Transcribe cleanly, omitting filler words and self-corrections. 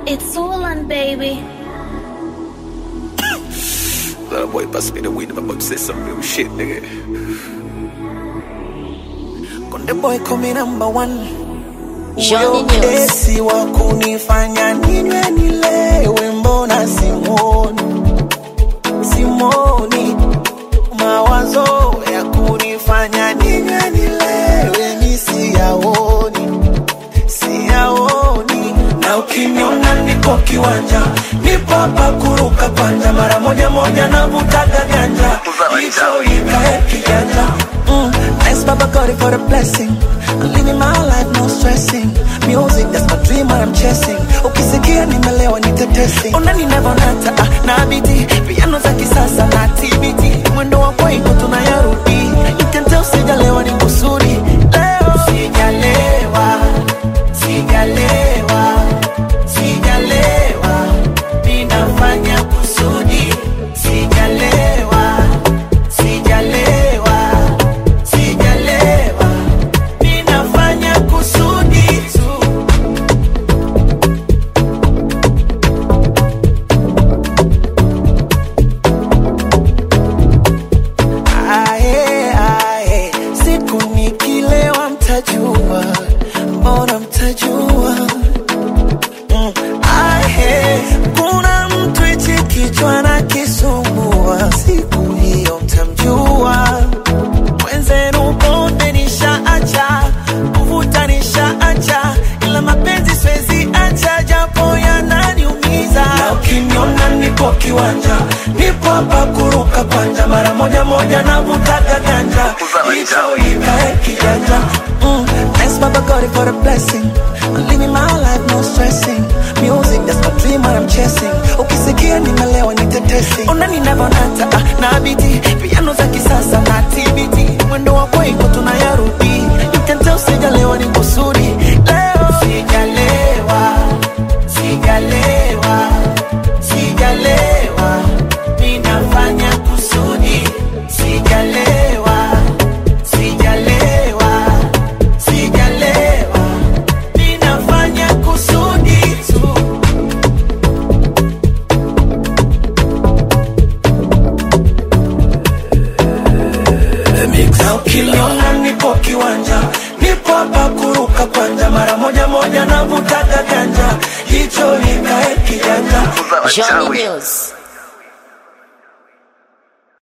It's all on, baby. Little boy pass me the weed, I'm about to say some real shit, nigga. Konde boy coming number one. Johnny News. Esi wa kunifanya ninywe nilewe mbona Simoni mawazo ya kunifanya ninywe nilewe mi siyaoni na ukiniona niko kiwanja nipo hapa kuruka panja mara moja navutaga ganja hicho ikae kijanja. Thanks Baba God for the blessing. I'm living my life, no stressing. Music, that's my dream, what I'm chasing. Ukisikia nimelewa nitetesi. Unani never nata, na biti. Piano za kisasa na TBT. Mwendo wa kwenye tunayarudi. You can tell sijalewa ni kusudi. Leo sijalewa. Ninafanya kusudi. Sijalewa. Ninafanya kusudi tu. Ae, siku nikilewa mtajua. Mbona mtajua? Ae, kuna mtu ichi kichwa na kisumbua. Siku hiyo mtamjua. Mwenzenu bonde nishaacha, kuvuta nishaacha, ila mapenzi siwezi acha japo yananiumiza. Na ukiniona nipo kiwanja, nipo hapa kuruka panja mara moja navutaga ganja hicho ikae kijanja. Thanks Baba God for the blessing. I'm living my life, no stressing. Music, that's my dream, what I'm chasing. Ukisikia nimelewa nitetesi. Unani never nata, na biti. Piano za kisasa na TBT. Mwendo wa kwenye tunayarudi. You can tell sijalewa ni kusudi. Leo sijalewa. Ninafanya kusudi. Sijalewa. Ninafanya kusudi tu. Na ukiniona nipo kiwanja, nipo hapa kuruka panja mara moja navutaga ganja hicho ikae kijanja. Johnny News.